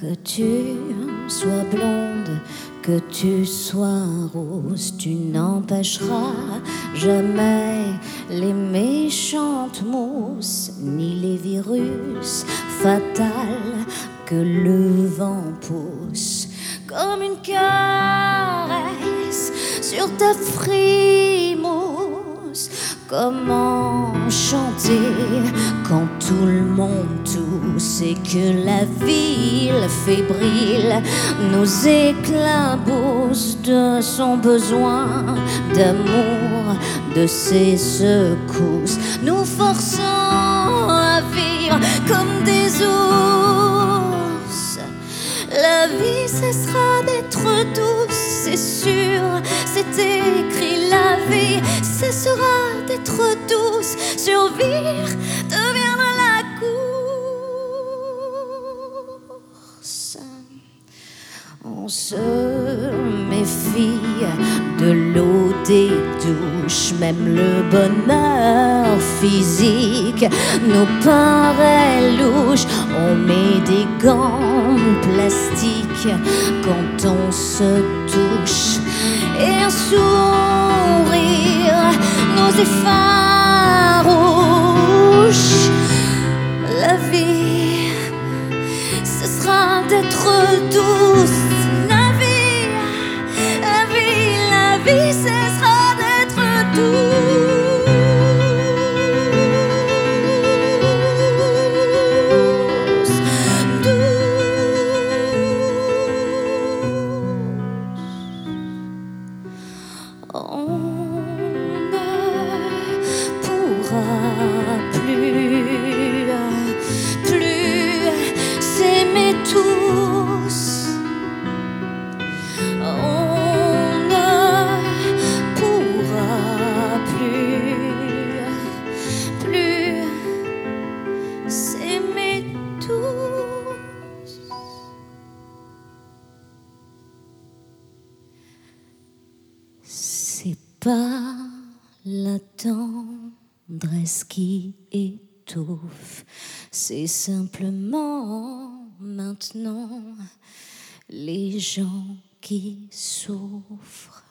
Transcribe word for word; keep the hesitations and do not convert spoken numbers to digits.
Que tu sois blonde, que tu sois rose, tu n'empêcheras jamais les méchantes mousses, ni les virus fatals que le vent pousse. Comme une caresse sur ta frimousse. Comment chanter quand tout le monde tousse et que la ville fébrile nous éclabousse de son besoin d'amour, de ses secousses, nous forçant à vivre comme des ours. La vie cessera d'être douce, c'est sûr, c'est écrit. La vie cessera d'être douce, survivre deviendra la course. On se méfie de l'eau des douches, même le bonheur physique nous paraît louche. On met des gants plastiques quand on se touche et un sourire nous effarouche. La vie cessera d'être douce. La vie, la vie, la vie cessera d'être douce. On ne pourra plus, plus s'aimer tous. On ne pourra plus, plus s'aimer tous. C'est pas la tendresse qui étouffe, c'est simplement maintenant les gens qui souffrent.